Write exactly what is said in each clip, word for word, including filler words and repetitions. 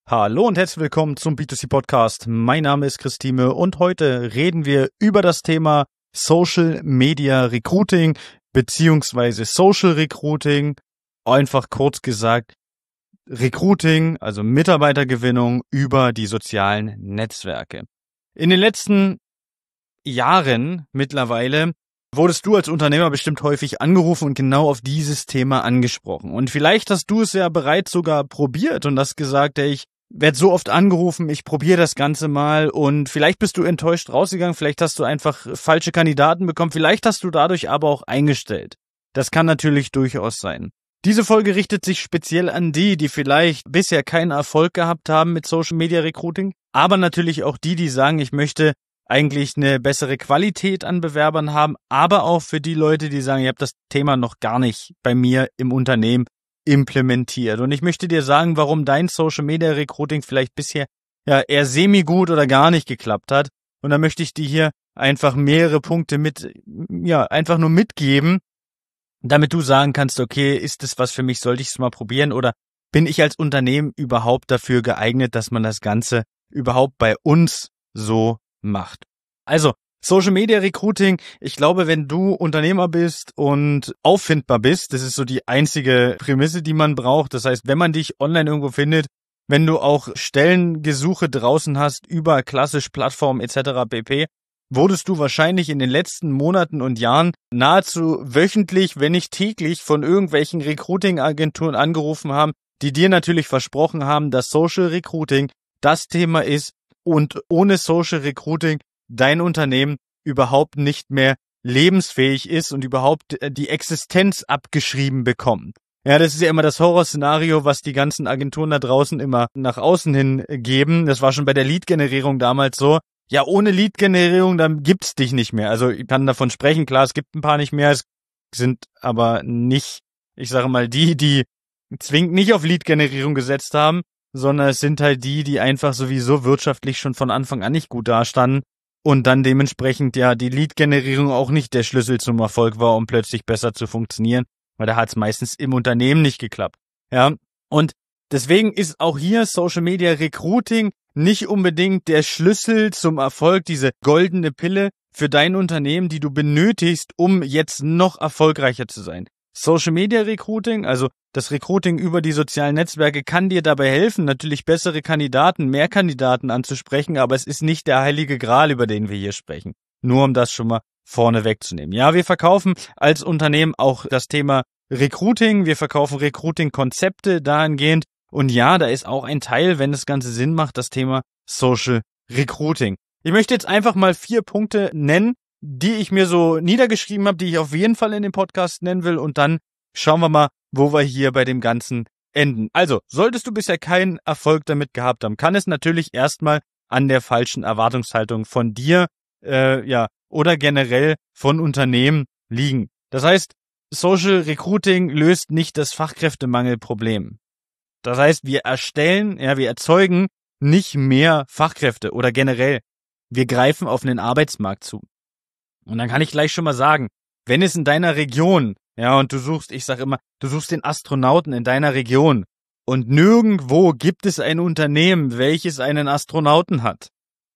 Hallo und herzlich willkommen zum B zwei C Podcast. Mein Name ist Christine und heute reden wir über das Thema Social Media Recruiting beziehungsweise Social Recruiting. Einfach kurz gesagt Recruiting, also Mitarbeitergewinnung über die sozialen Netzwerke. In den letzten Jahren mittlerweile wurdest du als Unternehmer bestimmt häufig angerufen und genau auf dieses Thema angesprochen. Und vielleicht hast du es ja bereits sogar probiert und hast gesagt, hey, ich werde so oft angerufen, ich probiere das Ganze mal und vielleicht bist du enttäuscht rausgegangen, vielleicht hast du einfach falsche Kandidaten bekommen, vielleicht hast du dadurch aber auch eingestellt. Das kann natürlich durchaus sein. Diese Folge richtet sich speziell an die, die vielleicht bisher keinen Erfolg gehabt haben mit Social Media Recruiting, aber natürlich auch die, die sagen, ich möchte eigentlich eine bessere Qualität an Bewerbern haben, aber auch für die Leute, die sagen, ich habe das Thema noch gar nicht bei mir im Unternehmen implementiert. Und ich möchte dir sagen, warum dein Social Media Recruiting vielleicht bisher ja eher semi-gut oder gar nicht geklappt hat. Und dann möchte ich dir hier einfach mehrere Punkte mit, ja, einfach nur mitgeben, damit du sagen kannst, okay, ist das was für mich, sollte ich es mal probieren oder bin ich als Unternehmen überhaupt dafür geeignet, dass man das Ganze überhaupt bei uns so macht. Also, Social Media Recruiting, ich glaube, wenn du Unternehmer bist und auffindbar bist, das ist so die einzige Prämisse, die man braucht. Das heißt, wenn man dich online irgendwo findet, wenn du auch Stellengesuche draußen hast über klassisch Plattformen et cetera pp., wurdest du wahrscheinlich in den letzten Monaten und Jahren nahezu wöchentlich, wenn nicht täglich, von irgendwelchen Recruiting-Agenturen angerufen haben, die dir natürlich versprochen haben, dass Social Recruiting das Thema ist und ohne Social Recruiting dein Unternehmen überhaupt nicht mehr lebensfähig ist und überhaupt die Existenz abgeschrieben bekommt. Ja, das ist ja immer das Horrorszenario, was die ganzen Agenturen da draußen immer nach außen hin geben. Das war schon bei der Lead-Generierung damals so. Ja, ohne Lead-Generierung, dann gibt's dich nicht mehr. Also ich kann davon sprechen, klar, es gibt ein paar nicht mehr, es sind aber nicht, ich sage mal, die, die zwingend nicht auf Lead-Generierung gesetzt haben, sondern es sind halt die, die einfach sowieso wirtschaftlich schon von Anfang an nicht gut dastanden und dann dementsprechend ja die Lead-Generierung auch nicht der Schlüssel zum Erfolg war, um plötzlich besser zu funktionieren, weil da hat es meistens im Unternehmen nicht geklappt. Ja, und deswegen ist auch hier Social Media Recruiting nicht unbedingt der Schlüssel zum Erfolg, diese goldene Pille für dein Unternehmen, die du benötigst, um jetzt noch erfolgreicher zu sein. Social Media Recruiting, also das Recruiting über die sozialen Netzwerke, kann dir dabei helfen, natürlich bessere Kandidaten, mehr Kandidaten anzusprechen, aber es ist nicht der heilige Gral, über den wir hier sprechen. Nur um das schon mal vorne wegzunehmen. Ja, wir verkaufen als Unternehmen auch das Thema Recruiting, wir verkaufen Recruiting-Konzepte dahingehend und ja, da ist auch ein Teil, wenn das Ganze Sinn macht, das Thema Social Recruiting. Ich möchte jetzt einfach mal vier Punkte nennen, die ich mir so niedergeschrieben habe, die ich auf jeden Fall in dem Podcast nennen will und dann schauen wir mal, wo wir hier bei dem Ganzen enden. Also, solltest du bisher keinen Erfolg damit gehabt haben, kann es natürlich erstmal an der falschen Erwartungshaltung von dir, äh, ja, oder generell von Unternehmen liegen. Das heißt, Social Recruiting löst nicht das Fachkräftemangelproblem. Das heißt, wir erstellen, ja, wir erzeugen nicht mehr Fachkräfte oder generell, wir greifen auf einen Arbeitsmarkt zu. Und dann kann ich gleich schon mal sagen, wenn es in deiner Region, ja, und du suchst, ich sag immer, du suchst den Astronauten in deiner Region und nirgendwo gibt es ein Unternehmen, welches einen Astronauten hat.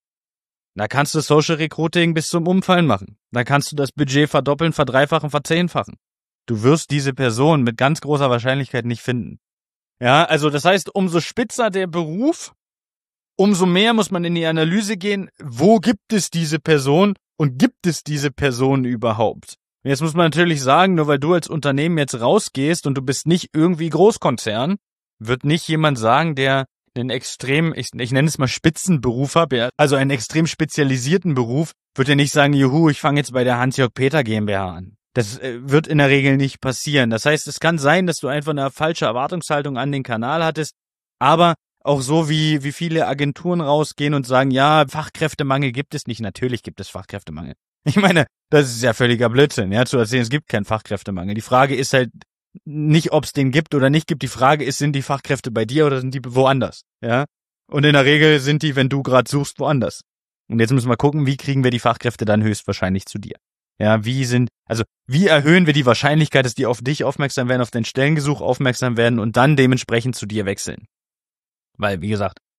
Da kannst du Social Recruiting bis zum Umfallen machen. Da kannst du das Budget verdoppeln, verdreifachen, verzehnfachen. Du wirst diese Person mit ganz großer Wahrscheinlichkeit nicht finden. Ja, also das heißt, umso spitzer der Beruf, umso mehr muss man in die Analyse gehen, wo gibt es diese Person? Und gibt es diese Person überhaupt? Und jetzt muss man natürlich sagen, nur weil du als Unternehmen jetzt rausgehst und du bist nicht irgendwie Großkonzern, wird nicht jemand sagen, der einen extrem, ich, ich nenne es mal Spitzenberuf hat, also einen extrem spezialisierten Beruf, wird ja nicht sagen, juhu, ich fange jetzt bei der Hans-Jörg Peter GmbH an. Das äh, wird in der Regel nicht passieren. Das heißt, es kann sein, dass du einfach eine falsche Erwartungshaltung an den Kanal hattest, aber auch so wie wie viele Agenturen rausgehen und sagen, ja, Fachkräftemangel gibt es nicht. Natürlich gibt es Fachkräftemangel. Ich meine, das ist ja völliger Blödsinn, ja, zu erzählen, es gibt keinen Fachkräftemangel. Die Frage ist halt nicht, ob es den gibt oder nicht gibt. Die Frage ist, sind die Fachkräfte bei dir oder sind die woanders, ja? Und in der Regel sind die, wenn du gerade suchst, woanders. Und jetzt müssen wir gucken, wie kriegen wir die Fachkräfte dann höchstwahrscheinlich zu dir? Ja, wie sind, also wie erhöhen wir die Wahrscheinlichkeit, dass die auf dich aufmerksam werden, auf dein Stellengesuch aufmerksam werden und dann dementsprechend zu dir wechseln? Weil, wie gesagt,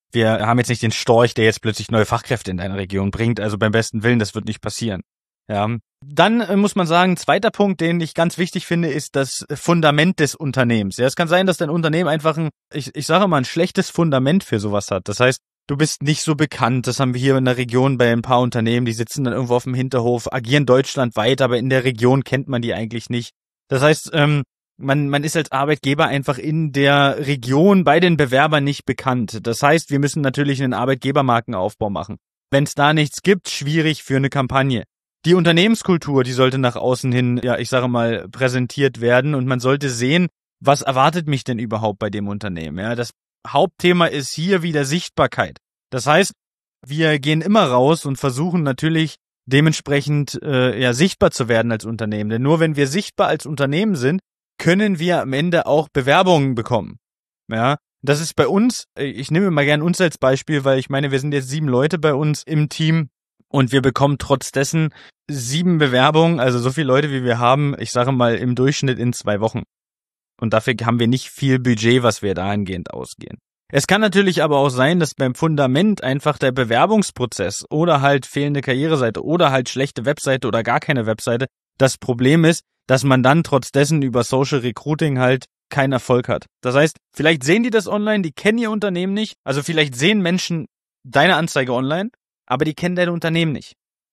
wir haben jetzt nicht den Storch, der jetzt plötzlich neue Fachkräfte in deine Region bringt. Also beim besten Willen, das wird nicht passieren. Ja. Dann äh, muss man sagen, zweiter Punkt, den ich ganz wichtig finde, ist das Fundament des Unternehmens. Ja, es kann sein, dass dein Unternehmen einfach ein, ich, ich sage mal, ein schlechtes Fundament für sowas hat. Das heißt, du bist nicht so bekannt. Das haben wir hier in der Region bei ein paar Unternehmen, die sitzen dann irgendwo auf dem Hinterhof, agieren deutschlandweit, aber in der Region kennt man die eigentlich nicht. Das heißt, ähm, man, man ist als Arbeitgeber einfach in der Region bei den Bewerbern nicht bekannt. Das heißt, wir müssen natürlich einen Arbeitgebermarkenaufbau machen. Wenn es da nichts gibt, schwierig für eine Kampagne. Die Unternehmenskultur, die sollte nach außen hin, ja, ich sage mal, präsentiert werden und man sollte sehen, was erwartet mich denn überhaupt bei dem Unternehmen. Ja, das Hauptthema ist hier wieder Sichtbarkeit. Das heißt, wir gehen immer raus und versuchen natürlich dementsprechend äh, ja sichtbar zu werden als Unternehmen. Denn nur wenn wir sichtbar als Unternehmen sind, können wir am Ende auch Bewerbungen bekommen. Ja, das ist bei uns, ich nehme mal gerne uns als Beispiel, weil ich meine, wir sind jetzt sieben Leute bei uns im Team. Und wir bekommen trotz dessen sieben Bewerbungen, also so viele Leute, wie wir haben, ich sage mal im Durchschnitt in zwei Wochen. Und dafür haben wir nicht viel Budget, was wir dahingehend ausgehen. Es kann natürlich aber auch sein, dass beim Fundament einfach der Bewerbungsprozess oder halt fehlende Karriereseite oder halt schlechte Webseite oder gar keine Webseite das Problem ist, dass man dann trotz dessen über Social Recruiting halt keinen Erfolg hat. Das heißt, vielleicht sehen die das online, die kennen ihr Unternehmen nicht, also vielleicht sehen Menschen deine Anzeige online, aber die kennen dein Unternehmen nicht.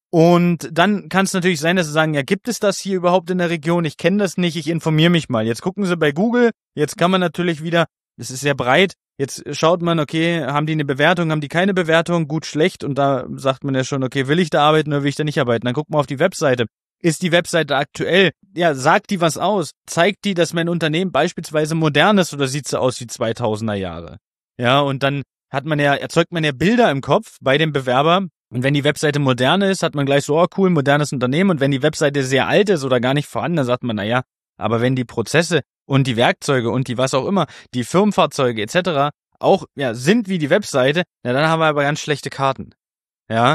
Und dann kann es natürlich sein, dass sie sagen, ja, gibt es das hier überhaupt in der Region? Ich kenne das nicht, ich informiere mich mal. Jetzt gucken sie bei Google, jetzt kann man natürlich wieder, das ist sehr breit, jetzt schaut man, okay, haben die eine Bewertung, haben die keine Bewertung, gut, schlecht, und da sagt man ja schon, okay, will ich da arbeiten oder will ich da nicht arbeiten? Dann guckt man auf die Webseite. Ist die Webseite aktuell? Ja, sagt die was aus? Zeigt die, dass mein Unternehmen beispielsweise modern ist oder sieht sie aus wie zweitausender Jahre? Ja, und dann hat man ja, erzeugt man ja Bilder im Kopf bei dem Bewerber. Und wenn die Webseite modern ist, hat man gleich so, oh cool, modernes Unternehmen. Und wenn die Webseite sehr alt ist oder gar nicht vorhanden, dann sagt man, na ja, aber wenn die Prozesse und die Werkzeuge und die was auch immer, die Firmenfahrzeuge et cetera auch ja sind wie die Webseite, na dann haben wir aber ganz schlechte Karten. Ja.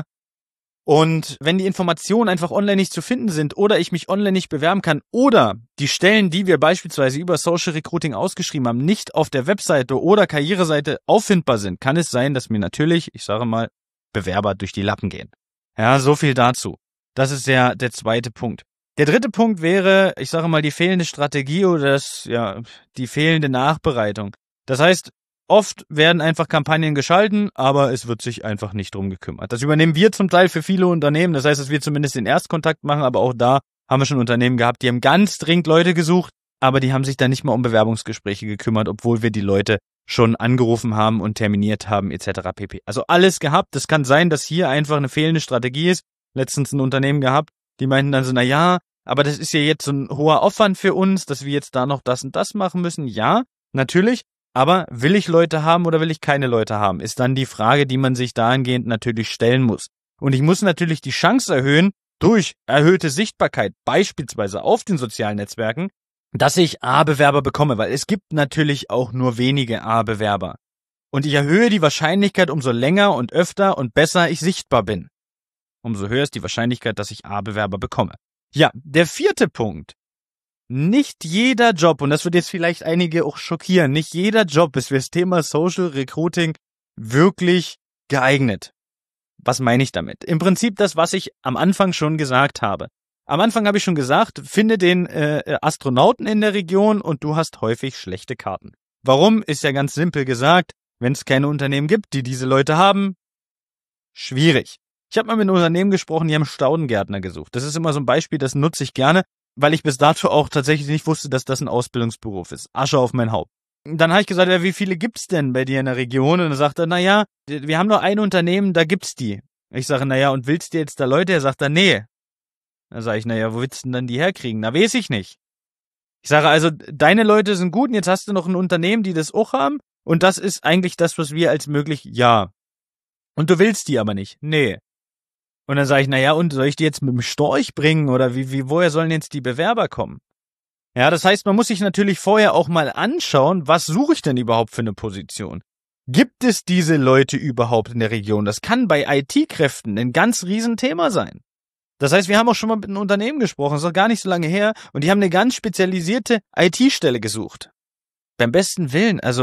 Und wenn die Informationen einfach online nicht zu finden sind oder ich mich online nicht bewerben kann oder die Stellen, die wir beispielsweise über Social Recruiting ausgeschrieben haben, nicht auf der Webseite oder Karriereseite auffindbar sind, kann es sein, dass mir natürlich, ich sage mal, Bewerber durch die Lappen gehen. Ja, so viel dazu. Das ist der, der zweite Punkt. Der dritte Punkt wäre, ich sage mal, die fehlende Strategie oder das, ja, die fehlende Nachbereitung. Das heißt, oft werden einfach Kampagnen geschalten, aber es wird sich einfach nicht drum gekümmert. Das übernehmen wir zum Teil für viele Unternehmen. Das heißt, dass wir zumindest den Erstkontakt machen, aber auch da haben wir schon Unternehmen gehabt, die haben ganz dringend Leute gesucht, aber die haben sich dann nicht mal um Bewerbungsgespräche gekümmert, obwohl wir die Leute schon angerufen haben und terminiert haben et cetera pp. Also alles gehabt. Es kann sein, dass hier einfach eine fehlende Strategie ist. Letztens ein Unternehmen gehabt, die meinten dann so, na ja, aber das ist ja jetzt so ein hoher Aufwand für uns, dass wir jetzt da noch das und das machen müssen. Ja, natürlich. Aber will ich Leute haben oder will ich keine Leute haben, ist dann die Frage, die man sich dahingehend natürlich stellen muss. Und ich muss natürlich die Chance erhöhen, durch erhöhte Sichtbarkeit, beispielsweise auf den sozialen Netzwerken, dass ich A-Bewerber bekomme, weil es gibt natürlich auch nur wenige A-Bewerber. Und ich erhöhe die Wahrscheinlichkeit, umso länger und öfter und besser ich sichtbar bin. Umso höher ist die Wahrscheinlichkeit, dass ich A-Bewerber bekomme. Ja, der vierte Punkt. Nicht jeder Job, und das wird jetzt vielleicht einige auch schockieren, nicht jeder Job ist für das Thema Social Recruiting wirklich geeignet. Was meine ich damit? Im Prinzip das, was ich am Anfang schon gesagt habe. Am Anfang habe ich schon gesagt, finde den äh, Astronauten in der Region und du hast häufig schlechte Karten. Warum? Ist ja ganz simpel gesagt, wenn es keine Unternehmen gibt, die diese Leute haben, schwierig. Ich habe mal mit einem Unternehmen gesprochen, die haben Staudengärtner gesucht. Das ist immer so ein Beispiel, das nutze ich gerne, weil ich bis dato auch tatsächlich nicht wusste, dass das ein Ausbildungsberuf ist. Asche auf mein Haupt. Dann habe ich gesagt, ja, wie viele gibt's denn bei dir in der Region? Und dann sagt er, na ja, wir haben nur ein Unternehmen, da gibt's die. Ich sage, na ja, und willst du jetzt da Leute? Er sagt, dann nee. Dann sage ich, na ja, wo willst du denn dann die herkriegen? Na, weiß ich nicht. Ich sage also, deine Leute sind gut und jetzt hast du noch ein Unternehmen, die das auch haben und das ist eigentlich das, was wir als möglich, ja. Und du willst die aber nicht. Nee. Und dann sage ich, na ja, und soll ich die jetzt mit dem Storch bringen oder wie, wie, woher sollen jetzt die Bewerber kommen? Ja, das heißt, man muss sich natürlich vorher auch mal anschauen, was suche ich denn überhaupt für eine Position? Gibt es diese Leute überhaupt in der Region? Das kann bei I T-Kräften ein ganz Riesenthema sein. Das heißt, wir haben auch schon mal mit einem Unternehmen gesprochen, das ist noch gar nicht so lange her, und die haben eine ganz spezialisierte I T-Stelle gesucht. Beim besten Willen, also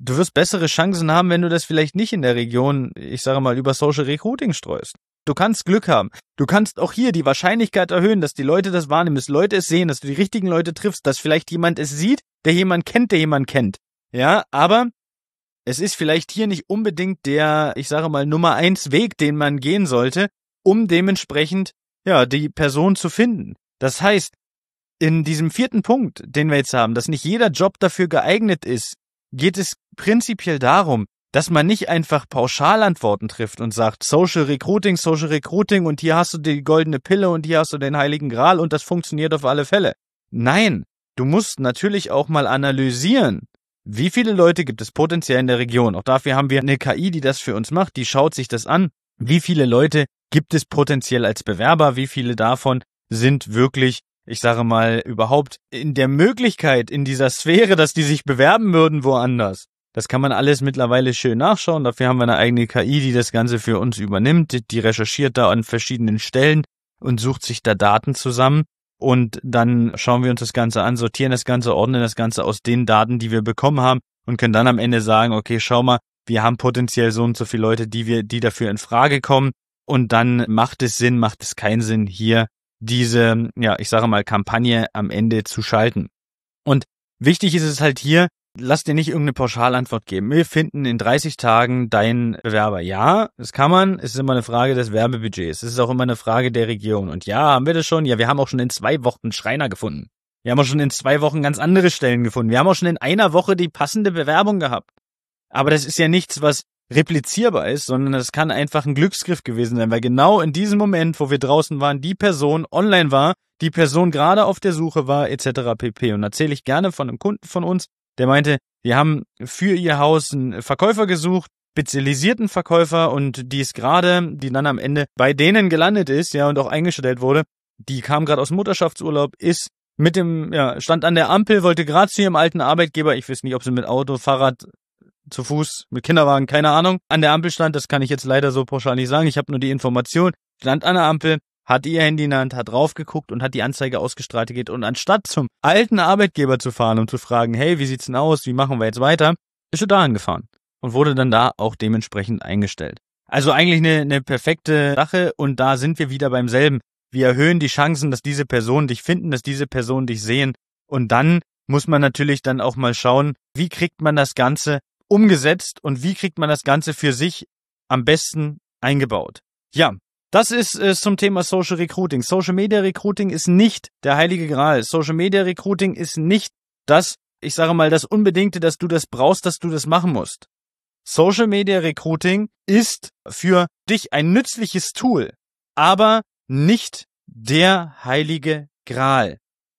du wirst bessere Chancen haben, wenn du das vielleicht nicht in der Region, ich sage mal, über Social Recruiting streust. Du kannst Glück haben. Du kannst auch hier die Wahrscheinlichkeit erhöhen, dass die Leute das wahrnehmen, dass Leute es sehen, dass du die richtigen Leute triffst, dass vielleicht jemand es sieht, der jemand kennt, der jemand kennt. Ja, aber es ist vielleicht hier nicht unbedingt der, ich sage mal, Nummer eins Weg, den man gehen sollte, um dementsprechend, ja, die Person zu finden. Das heißt, in diesem vierten Punkt, den wir jetzt haben, dass nicht jeder Job dafür geeignet ist, geht es prinzipiell darum, dass man nicht einfach Pauschalantworten trifft und sagt, Social Recruiting, Social Recruiting und hier hast du die goldene Pille und hier hast du den heiligen Gral und das funktioniert auf alle Fälle. Nein, du musst natürlich auch mal analysieren, wie viele Leute gibt es potenziell in der Region. Auch dafür haben wir eine K I, die das für uns macht, die schaut sich das an. Wie viele Leute gibt es potenziell als Bewerber, wie viele davon sind wirklich, ich sage mal, überhaupt in der Möglichkeit, in dieser Sphäre, dass die sich bewerben würden woanders. Das kann man alles mittlerweile schön nachschauen. Dafür haben wir eine eigene K I, die das Ganze für uns übernimmt. Die recherchiert da an verschiedenen Stellen und sucht sich da Daten zusammen. Und dann schauen wir uns das Ganze an, sortieren das Ganze, ordnen das Ganze aus den Daten, die wir bekommen haben und können dann am Ende sagen, okay, schau mal, wir haben potenziell so und so viele Leute, die wir, die dafür in Frage kommen. Und dann macht es Sinn, macht es keinen Sinn, hier diese, ja, ich sage mal, Kampagne am Ende zu schalten. Und wichtig ist es halt hier, lass dir nicht irgendeine Pauschalantwort geben. Wir finden in dreißig Tagen deinen Bewerber. Ja, das kann man. Es ist immer eine Frage des Werbebudgets. Es ist auch immer eine Frage der Region. Und ja, haben wir das schon? Ja, wir haben auch schon in zwei Wochen Schreiner gefunden. Wir haben auch schon in zwei Wochen ganz andere Stellen gefunden. Wir haben auch schon in einer Woche die passende Bewerbung gehabt. Aber das ist ja nichts, was replizierbar ist, sondern das kann einfach ein Glücksgriff gewesen sein, weil genau in diesem Moment, wo wir draußen waren, die Person online war, die Person gerade auf der Suche war, et cetera pp. Und da erzähle ich gerne von einem Kunden von uns, der meinte, wir haben für ihr Haus einen Verkäufer gesucht, spezialisierten Verkäufer und die ist gerade, die dann am Ende bei denen gelandet ist, ja, und auch eingestellt wurde, die kam gerade aus dem Mutterschaftsurlaub, ist mit dem, ja, stand an der Ampel, wollte gerade zu ihrem alten Arbeitgeber, ich weiß nicht, ob sie mit Auto, Fahrrad, zu Fuß, mit Kinderwagen, keine Ahnung, an der Ampel stand, das kann ich jetzt leider so pauschal nicht sagen, ich habe nur die Information, stand an der Ampel, hat ihr Handy in der Hand, hat draufgeguckt und hat die Anzeige ausgestrahlt und anstatt zum alten Arbeitgeber zu fahren, um zu fragen, hey, wie sieht's denn aus, wie machen wir jetzt weiter, ist sie dahin gefahren und wurde dann da auch dementsprechend eingestellt. Also eigentlich eine, eine perfekte Sache und da sind wir wieder beim selben. Wir erhöhen die Chancen, dass diese Personen dich finden, dass diese Personen dich sehen und dann muss man natürlich dann auch mal schauen, wie kriegt man das Ganze umgesetzt und wie kriegt man das Ganze für sich am besten eingebaut. Ja, das ist äh, zum Thema Social Recruiting. Social Media Recruiting ist nicht der heilige Gral. Social Media Recruiting ist nicht das, ich sage mal, das Unbedingte, dass du das brauchst, dass du das machen musst. Social Media Recruiting ist für dich ein nützliches Tool, aber nicht der heilige Gral.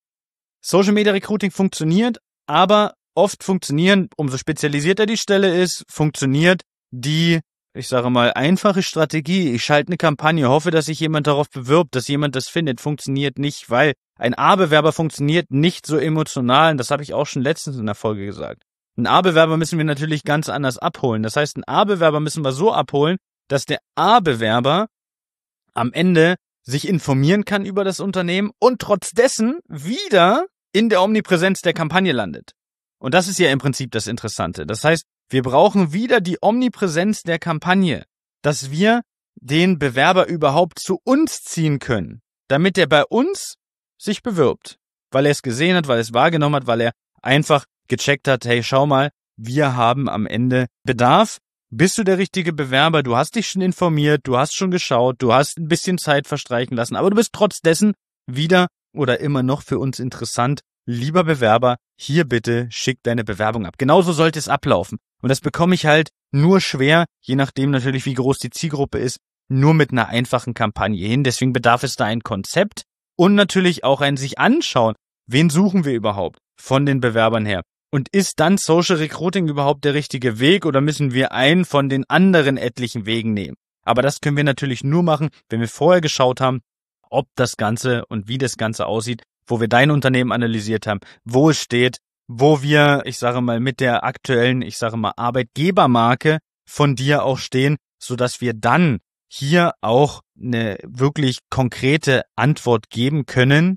Social Media Recruiting funktioniert, aber oft funktionieren, umso spezialisierter die Stelle ist, funktioniert die, ich sage mal, einfache Strategie. Ich schalte eine Kampagne, hoffe, dass sich jemand darauf bewirbt, dass jemand das findet, funktioniert nicht, weil ein A-Bewerber funktioniert nicht so emotional. Und das habe ich auch schon letztens in der Folge gesagt. Einen A-Bewerber müssen wir natürlich ganz anders abholen. Das heißt, einen A-Bewerber müssen wir so abholen, dass der A-Bewerber am Ende sich informieren kann über das Unternehmen und trotz dessen wieder in der Omnipräsenz der Kampagne landet. Und das ist ja im Prinzip das Interessante. Das heißt, wir brauchen wieder die Omnipräsenz der Kampagne, dass wir den Bewerber überhaupt zu uns ziehen können, damit er bei uns sich bewirbt, weil er es gesehen hat, weil er es wahrgenommen hat, weil er einfach gecheckt hat, hey, schau mal, wir haben am Ende Bedarf. Bist du der richtige Bewerber? Du hast dich schon informiert, du hast schon geschaut, du hast ein bisschen Zeit verstreichen lassen, aber du bist trotz dessen wieder oder immer noch für uns interessant. Lieber Bewerber, hier bitte schick deine Bewerbung ab. Genauso sollte es ablaufen. Und das bekomme ich halt nur schwer, je nachdem natürlich, wie groß die Zielgruppe ist, nur mit einer einfachen Kampagne hin. Deswegen bedarf es da ein Konzept und natürlich auch ein sich anschauen. Wen suchen wir überhaupt von den Bewerbern her? Und ist dann Social Recruiting überhaupt der richtige Weg oder müssen wir einen von den anderen etlichen Wegen nehmen? Aber das können wir natürlich nur machen, wenn wir vorher geschaut haben, ob das Ganze und wie das Ganze aussieht, wo wir dein Unternehmen analysiert haben, wo es steht, wo wir, ich sage mal, mit der aktuellen, ich sage mal, Arbeitgebermarke von dir auch stehen, sodass wir dann hier auch eine wirklich konkrete Antwort geben können,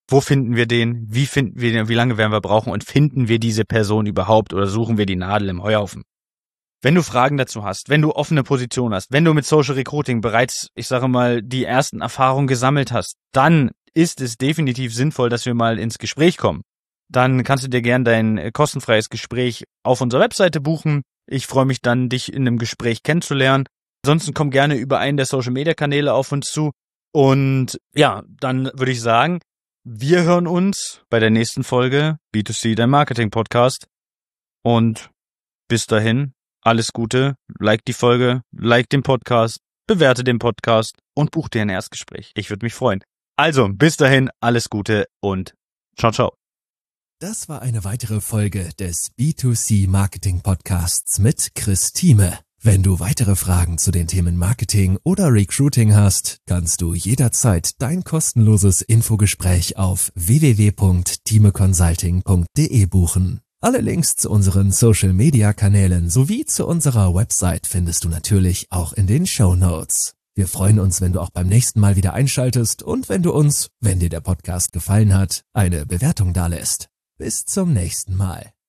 Wo finden wir den? Wie finden wir den? Wie lange werden wir brauchen? Und finden wir diese Person überhaupt oder suchen wir die Nadel im Heuhaufen? Wenn du Fragen dazu hast, wenn du offene Position hast, wenn du mit Social Recruiting bereits, ich sage mal, die ersten Erfahrungen gesammelt hast, dann ist es definitiv sinnvoll, dass wir mal ins Gespräch kommen. Dann kannst du dir gern dein kostenfreies Gespräch auf unserer Webseite buchen. Ich freue mich dann, dich in einem Gespräch kennenzulernen. Ansonsten komm gerne über einen der Social Media Kanäle auf uns zu. Und ja, dann würde ich sagen, wir hören uns bei der nächsten Folge B zwei C, dein Marketing Podcast. Und bis dahin, alles Gute. Like die Folge, like den Podcast, bewerte den Podcast und buch dir ein Erstgespräch. Ich würde mich freuen. Also, bis dahin, alles Gute und ciao, ciao. Das war eine weitere Folge des B zwei C Marketing Podcasts mit Chris Thieme. Wenn du weitere Fragen zu den Themen Marketing oder Recruiting hast, kannst du jederzeit dein kostenloses Infogespräch auf w w w punkt thieme consulting punkt d e buchen. Alle Links zu unseren Social Media Kanälen sowie zu unserer Website findest du natürlich auch in den Shownotes. Wir freuen uns, wenn du auch beim nächsten Mal wieder einschaltest und wenn du uns, wenn dir der Podcast gefallen hat, eine Bewertung dalässt. Bis zum nächsten Mal.